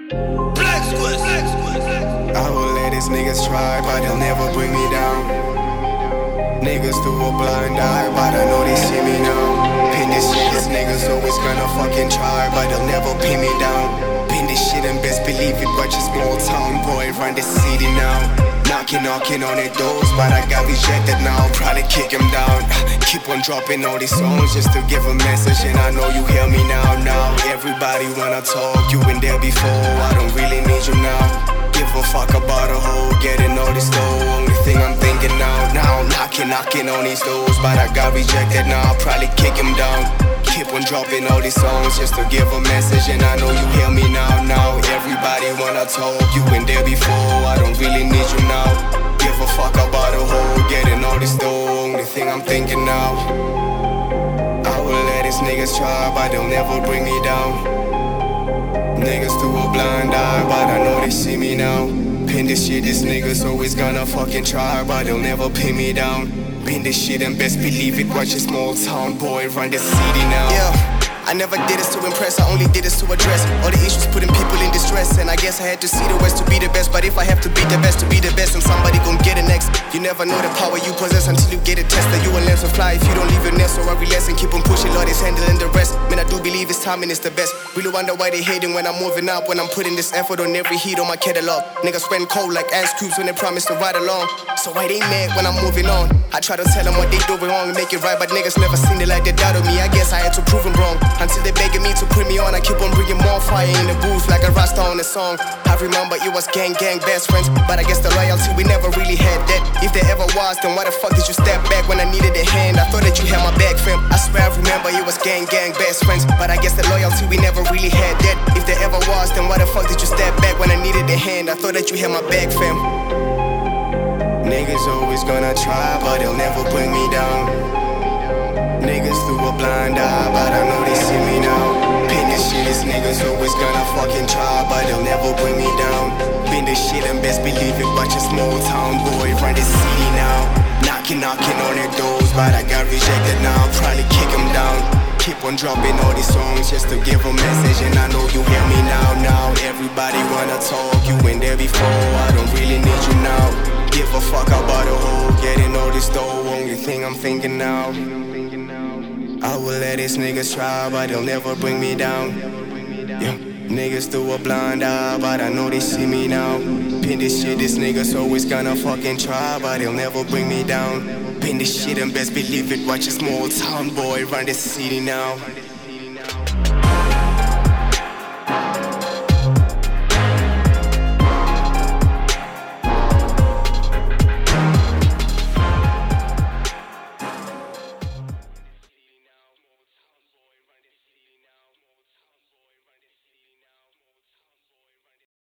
Black Squid. I will let these niggas try, but they'll never bring me down. Niggas through a blind eye, but I know they see me now. Pin this shit, these niggas always gonna fucking try, but they'll never pin me down. Pin this shit and best believe it, watch a small town boy run the city now. Knocking on their doors, but I got rejected now. Probably kick him down. Keep on dropping all these songs just to give a message, and I know you hear me now. Everybody wanna talk, you been there before. I don't really need you now. Give a fuck about a hoe, getting all this dough. Only thing I'm thinking now. Knocking on these doors, but I got rejected now. Probably kick him down. Keep on dropping all these songs just to give a message, and I know you hear me now. Everybody wanna talk, you been there before. I don't really need you now. Give a fuck about a hoe, getting all this dough. Only thing I'm thinking now. I will let these niggas try, but they'll never bring me down. Niggas through a blind eye, but I know they see me now. Pin this shit, these niggas always gonna fucking try, but they'll never pin me down. Pin this shit and best believe it, watch a small town boy run the city now. Yeah, I never did this to impress, I only did this to address all the issues putting people in distress. And I guess I had to see the West to be the best, but if I have to be the best to be the best, then somebody gon' get it next. You never know the power you possess until you get it tested. You will learn to fly if you don't leave your nest, so I relax and keep on pushing, Lord is handling the rest. Man, I do believe it's timing is the best. Really wonder why they hating when I'm moving up, when I'm putting this effort on every heat on my catalog. Niggas went cold like ice cubes when they promised to ride along. So why they mad when I'm moving on? I try to tell them what they doing wrong and make it right, but niggas never seen it like they doubted me. I guess I had to prove them wrong until they begging me to put me on. I keep on bringing more fire in the booth like a Rasta on a song. I remember it was gang best friends, but I guess the loyalty we never really had that. If there ever was, then why the fuck did you step back when I needed a hand? I thought that you had my back, fam. I swear I remember it was gang best friends, but I guess the loyalty we never really had that. If there ever was, then why the fuck did you step back when I needed a hand? I thought that you had my back, fam. Niggas always gonna try, but they'll never bring me down. Niggas through a blind eye, but I know they see me now. Pin this shit, these niggas always gonna fucking try, but they'll never bring me down. Pin this shit and best believe it, watch a small town boy run the city now. Knocking on their doors, but I got rejected now. Probably kick him down. Keep on dropping all these songs just to give a message, and I know you hear me now. Everybody wanna talk, you been there before. I don't really need you now. Give a fuck about a hoe, getting all this dough. Only thing I'm thinking now. I will let these niggas try, but they'll never bring me down. Yeah, niggas through a blind eye, but I know they see me now. Pin this shit, these niggas always gonna fucking try, but they'll never bring me down. Pin this shit and best believe it, watch a small town boy run the city now.